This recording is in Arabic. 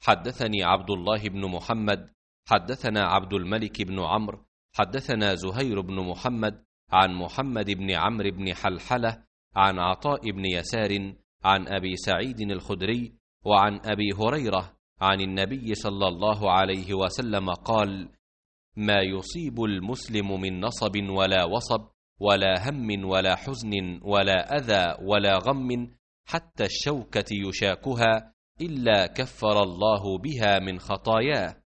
حدثني عبد الله بن محمد حدثنا عبد الملك بن عمرو حدثنا زهير بن محمد عن محمد بن عمرو بن حلحلة عن عطاء بن يسار عن أبي سعيد الخدري وعن أبي هريرة عن النبي صلى الله عليه وسلم قال: ما يصيب المسلم من نصب ولا وصب ولا هم ولا حزن ولا أذى ولا غم حتى الشوكة يشاكها إلا كفر الله بها من خطاياه.